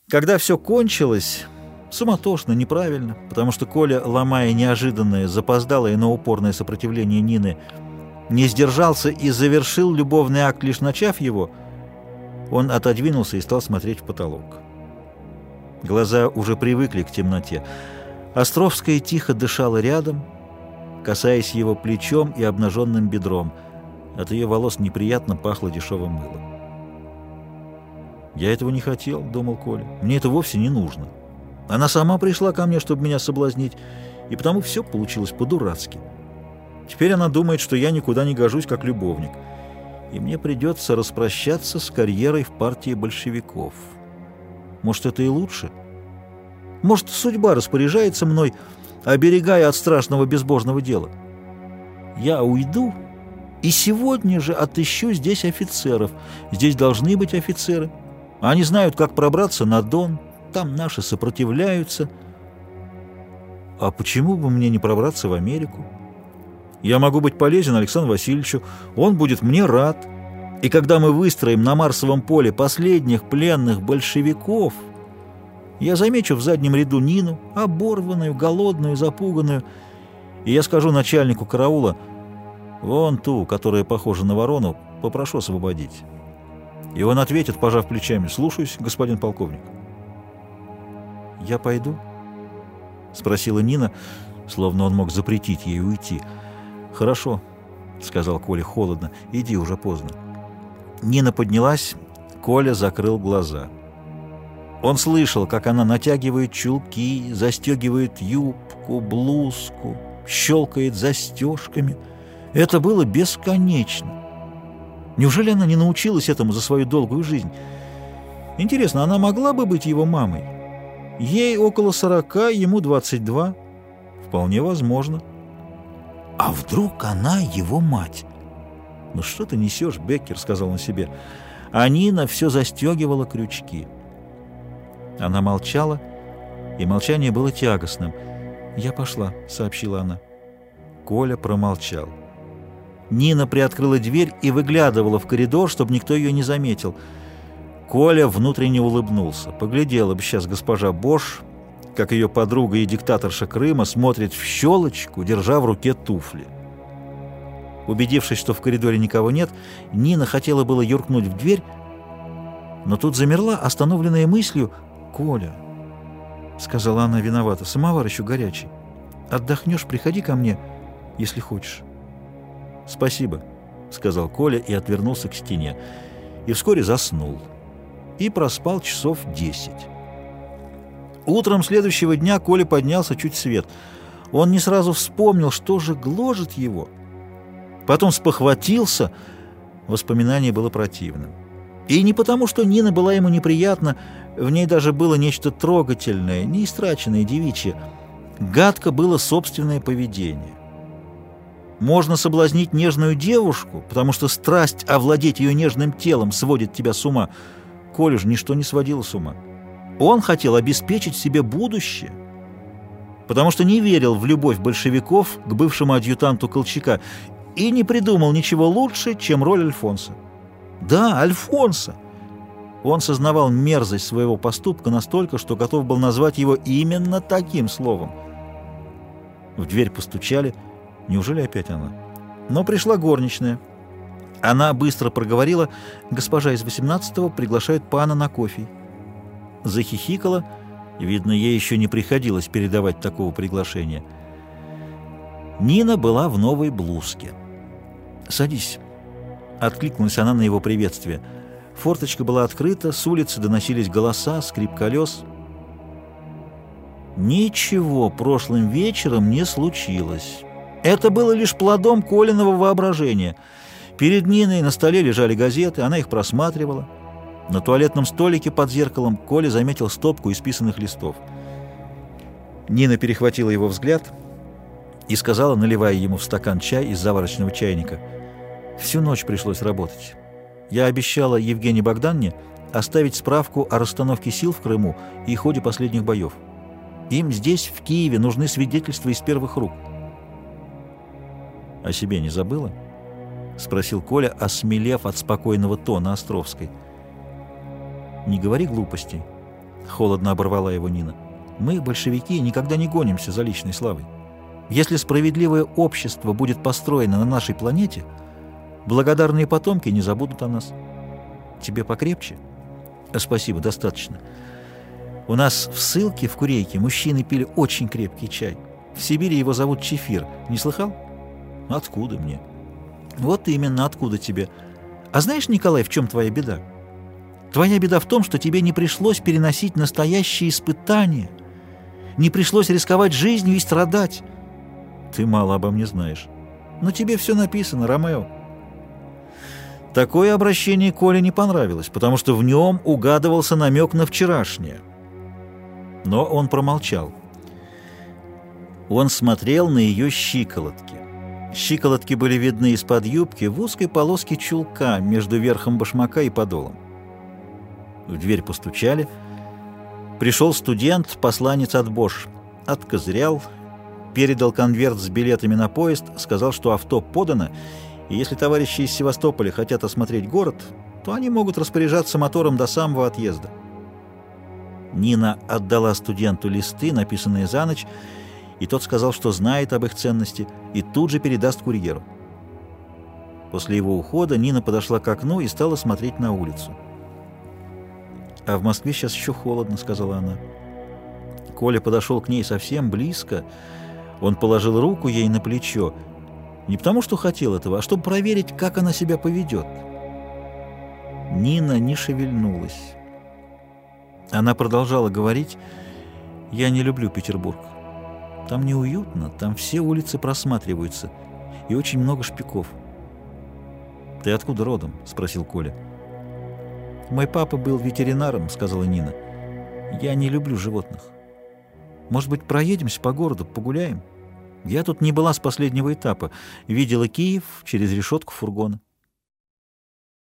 Когда все кончилось, суматошно, неправильно, потому что Коля, ломая неожиданное, запоздалое, но упорное сопротивление Нины, не сдержался и завершил любовный акт, лишь начав его, он отодвинулся и стал смотреть в потолок. Глаза уже привыкли к темноте. Островская тихо дышала рядом, касаясь его плечом и обнаженным бедром. От ее волос неприятно пахло дешевым мылом. «Я этого не хотел», — думал Коля. «Мне это вовсе не нужно. Она сама пришла ко мне, чтобы меня соблазнить, и потому все получилось по-дурацки. Теперь она думает, что я никуда не гожусь как любовник, и мне придется распрощаться с карьерой в партии большевиков. Может, это и лучше? Может, судьба распоряжается мной, оберегая от страшного безбожного дела? Я уйду и сегодня же отыщу здесь офицеров. Здесь должны быть офицеры. Они знают, как пробраться на Дон. Там наши сопротивляются. А почему бы мне не пробраться в Америку? Я могу быть полезен Александру Васильевичу. Он будет мне рад. И когда мы выстроим на Марсовом поле последних пленных большевиков, я замечу в заднем ряду Нину, оборванную, голодную, запуганную, и я скажу начальнику караула: вон ту, которая похожа на ворону, попрошу освободить. И он ответит, пожав плечами: слушаюсь, господин полковник. «Я пойду?» — спросила Нина, словно он мог запретить ей уйти. «Хорошо», — сказал Коля холодно, — «иди, уже поздно». Нина поднялась, Коля закрыл глаза. Он слышал, как она натягивает чулки, застегивает юбку, блузку, щелкает застежками. Это было бесконечно. Неужели она не научилась этому за свою долгую жизнь? Интересно, она могла бы быть его мамой? Ей около 40, ему 22. Вполне возможно. А вдруг она его мать? «Ну что ты несешь, Беккер?» — сказал он себе. А Нина все застегивала крючки. Она молчала, и молчание было тягостным. «Я пошла», — сообщила она. Коля промолчал. Нина приоткрыла дверь и выглядывала в коридор, чтобы никто ее не заметил. Коля внутренне улыбнулся. Поглядела бы сейчас госпожа Бош, как ее подруга и диктаторша Крыма смотрит в щелочку, держа в руке туфли. Убедившись, что в коридоре никого нет, Нина хотела было юркнуть в дверь, но тут замерла, остановленная мыслью. «Коля», — сказала она виновата, — «самовар еще горячий. Отдохнешь, приходи ко мне, если хочешь». «Спасибо», — сказал Коля и отвернулся к стене. И вскоре заснул. И проспал часов 10. Утром следующего дня Коля поднялся чуть свет. Он не сразу вспомнил, что же гложет его. Потом спохватился. Воспоминание было противным. И не потому, что Нина была ему неприятна, в ней даже было нечто трогательное, неистраченное, девичье. Гадко было собственное поведение. Можно соблазнить нежную девушку, потому что страсть овладеть ее нежным телом сводит тебя с ума. Колю же ничто не сводило с ума. Он хотел обеспечить себе будущее, потому что не верил в любовь большевиков к бывшему адъютанту Колчака и не придумал ничего лучше, чем роль Альфонса. Да, Альфонса! Он сознавал мерзость своего поступка настолько, что готов был назвать его именно таким словом. В дверь постучали. Неужели опять она? Но пришла горничная. Она быстро проговорила: «Госпожа из 18-го приглашает пана на кофе». Захихикала. Видно, ей еще не приходилось передавать такого приглашения. Нина была в новой блузке. «Садись», — откликнулась она на его приветствие. Форточка была открыта, с улицы доносились голоса, скрип колес. Ничего прошлым вечером не случилось. Это было лишь плодом Колиного воображения. Перед Ниной на столе лежали газеты, она их просматривала. На туалетном столике под зеркалом Коля заметил стопку исписанных листов. Нина перехватила его взгляд и сказала, наливая ему в стакан чай из заварочного чайника: «Всю ночь пришлось работать. Я обещала Евгении Богданне оставить справку о расстановке сил в Крыму и ходе последних боев. Им здесь, в Киеве, нужны свидетельства из первых рук». «О себе не забыла?» — спросил Коля, осмелев от спокойного тона Островской. «Не говори глупостей», — холодно оборвала его Нина. «Мы, большевики, никогда не гонимся за личной славой. Если справедливое общество будет построено на нашей планете, благодарные потомки не забудут о нас. Тебе покрепче?» «Спасибо, достаточно. У нас в ссылке в Курейке мужчины пили очень крепкий чай. В Сибири его зовут чефир. Не слыхал?» «Откуда мне?» «Вот именно, откуда тебе. А знаешь, Николай, в чем твоя беда? Твоя беда в том, что тебе не пришлось переносить настоящие испытания, не пришлось рисковать жизнью и страдать. Ты мало обо мне знаешь. Но тебе все написано, Ромео». Такое обращение Коле не понравилось, потому что в нем угадывался намек на вчерашнее. Но он промолчал. Он смотрел на ее щиколотки. Щиколотки были видны из-под юбки в узкой полоске чулка между верхом башмака и подолом. В дверь постучали. Пришел студент, посланец от Бош. Откозырял, передал конверт с билетами на поезд, сказал, что авто подано, и если товарищи из Севастополя хотят осмотреть город, то они могут распоряжаться мотором до самого отъезда. Нина отдала студенту листы, написанные за ночь, и тот сказал, что знает об их ценности, и тут же передаст курьеру. После его ухода Нина подошла к окну и стала смотреть на улицу. «А в Москве сейчас еще холодно», — сказала она. Коля подошел к ней совсем близко. Он положил руку ей на плечо. Не потому, что хотел этого, а чтобы проверить, как она себя поведет. Нина не шевельнулась. Она продолжала говорить: «Я не люблю Петербург. Там неуютно, там все улицы просматриваются, и очень много шпиков». «Ты откуда родом?» — спросил Коля. «Мой папа был ветеринаром», — сказала Нина. «Я не люблю животных. Может быть, проедемся по городу, погуляем? Я тут не была с последнего этапа. Видела Киев через решетку фургона».